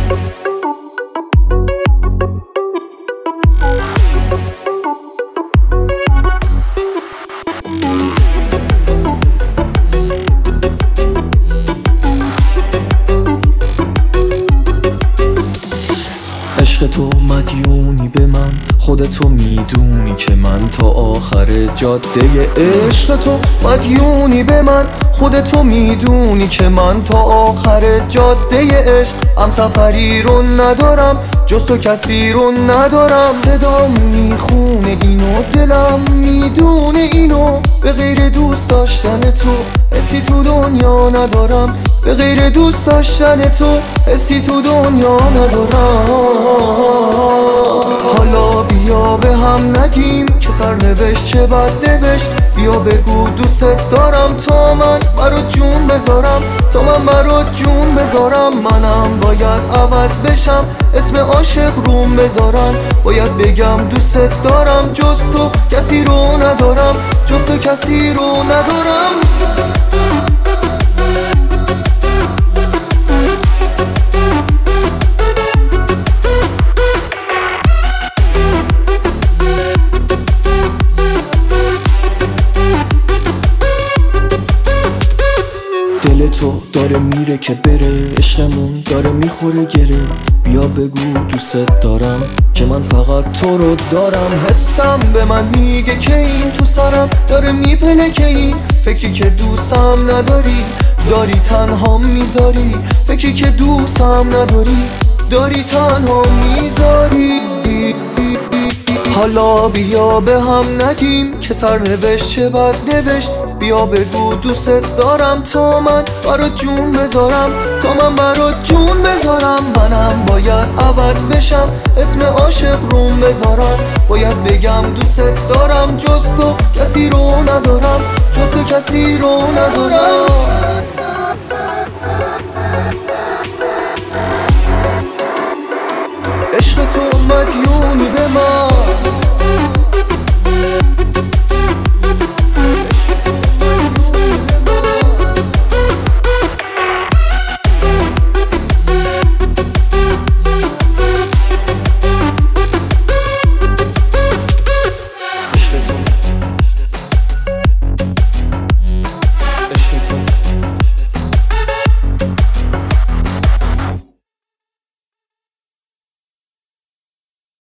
عشق تو مدیونی به من، خودتو میدونی که من تا آخر جاده. عشق تو مدیونی به من، خودتو میدونی که من تا آخر جاده عشق. همسفری رو ندارم جز تو، کسی رو ندارم. صدام میخونه اینو، دلم میدونه اینو، به غیر دوست داشتن تو حسی تو دنیا ندارم. به غیر دوست داشتن تو حسی تو دنیا ندارم. حالا بیا به هم نگیم که سرنوشت چه بد نوشت. بیا بگو دوست دارم تا من برات جون بذارم، تا من برات جون بذارم. منم باید عوض بشم، اسم عاشق روم بذارم. باید بگم دوست دارم، جز تو کسی رو ندارم، جز تو کسی رو ندارم. دل تو داره میره که بره، عشقمون داره میخوره گره. بیا بگو دوست دارم که من فقط تو رو دارم. حسم به من میگه که این تو سرم داره میپله که این فکری که دوستم نداری، داری تنها میذاری. فکری که دوستم نداری، داری تنها میذاری. حالا بیا به هم نگیم که سرنوشت چه بد نوشت. بیا بگو دوست دارم تا من برات جون بذارم، تا من برات جون بذارم. منم باید عوض بشم، اسم عاشق روم بذارم. باید بگم دوست دارم، جز تو کسی رو ندارم، جز تو کسی رو ندارم.